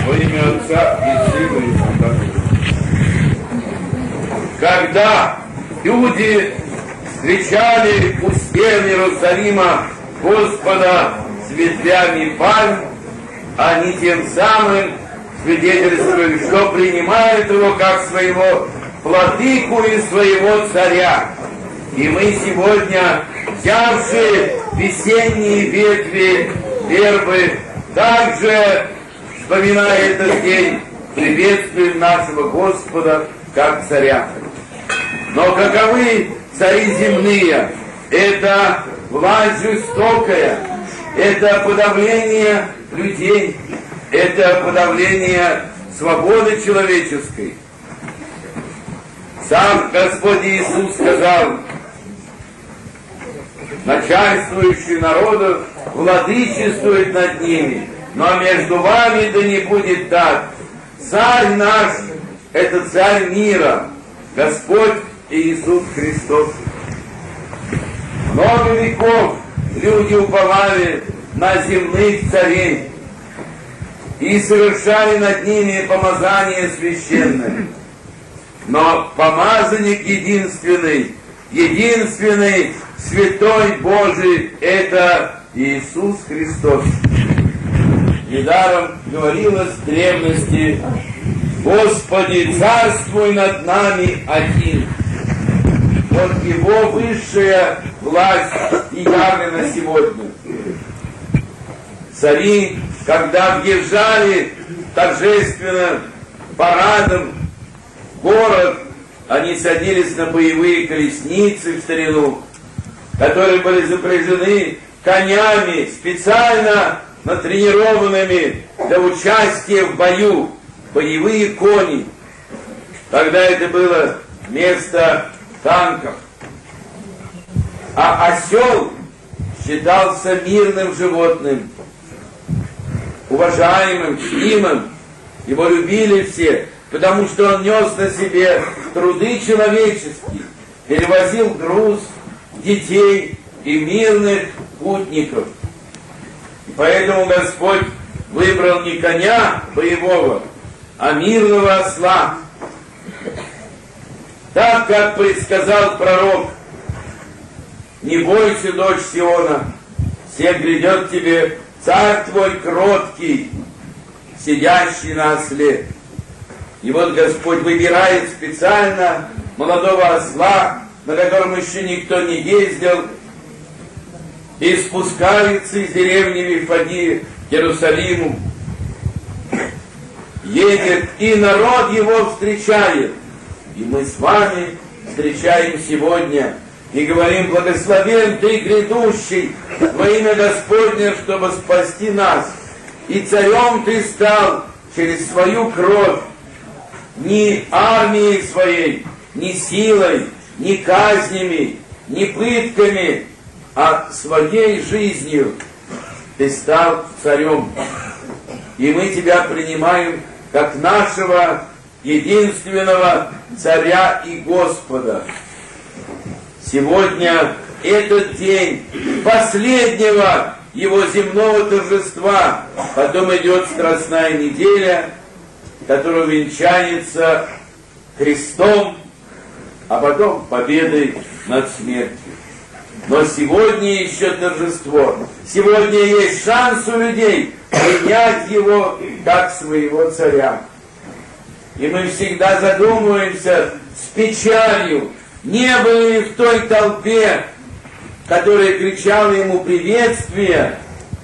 Во имя Отца и Сына и Святого Духа. Когда люди встречали у стен Иерусалима Господа с ветвями пальм, они тем самым свидетельствовали, что принимают его как своего владыку и своего царя. И мы сегодня, взявшие весенние ветви вербы, также, вспоминая этот день, приветствуем нашего Господа как царя. Но каковы цари земные? Это власть жестокая, это подавление людей, это подавление свободы человеческой. Сам Господь Иисус сказал: начальствующий народу владычествует над ними, но между вами да не будет так. Царь наш — это царь мира, Господь Иисус Христос. Много веков люди уповали на земных царей и совершали над ними помазание священное. Но помазанник единственный, Святой Божий — это Иисус Христос. Недаром говорилось в древности: Господи, царствуй над нами один. Вот Его высшая власть и явлена сегодня. Цари, когда въезжали торжественно парадом в город, они садились на боевые колесницы в старину, которые были запряжены конями, специально натренированными для участия в бою, боевые кони. Тогда это было вместо танков. А осел считался мирным животным, уважаемым, чтимым. Его любили все, потому что он нес на себе труды человеческие, перевозил груз, детей и мирных путников. И поэтому Господь выбрал не коня боевого, а мирного осла. Так, как предсказал пророк: не бойся, дочь Сиона, все грядет тебе царь твой кроткий, сидящий на осле. И вот Господь выбирает специально молодого осла, на котором еще никто не ездил, и спускается из деревни Вифании к Иерусалиму. Едет, и народ его встречает. И мы с вами встречаем сегодня и говорим: благословен ты, грядущий, во имя Господне, чтобы спасти нас. И царем ты стал через свою кровь, ни армией своей, ни силой, ни казнями, ни пытками, а своей жизнью ты стал царем. И мы тебя принимаем как нашего единственного царя и Господа. Сегодня этот день последнего его земного торжества, потом идет Страстная неделя, которая венчается Христом, а потом победой над смертью. Но сегодня еще торжество. Сегодня есть шанс у людей принять его как своего царя. И мы всегда задумываемся с печалью, не были ли в той толпе, которая кричала ему приветствие,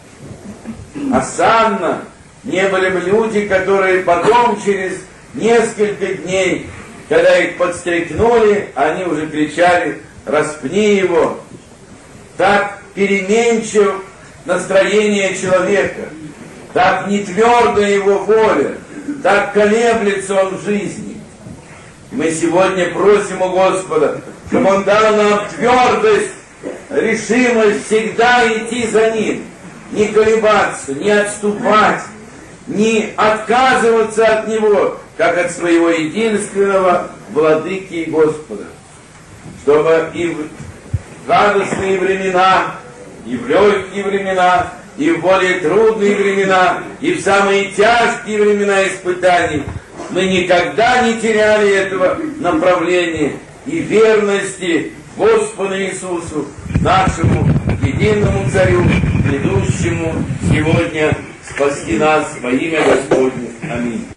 осанна, не были бы люди, которые потом, через несколько дней, когда их подстрекнули, они уже кричали: распни его. Так переменчив настроение человека, так не твердая его воля, так колеблется он в жизни. Мы сегодня просим у Господа, чтобы Он дал нам твердость, решимость всегда идти за Ним, не колебаться, не отступать, не отказываться от Него, как от своего единственного Владыки и Господа. Чтобы и в радостные времена, и в легкие времена, и в более трудные времена, и в самые тяжкие времена испытаний мы никогда не теряли этого направления и верности Господу Иисусу, нашему единому Царю, грядущему сегодня спасти нас во имя Господне. Аминь.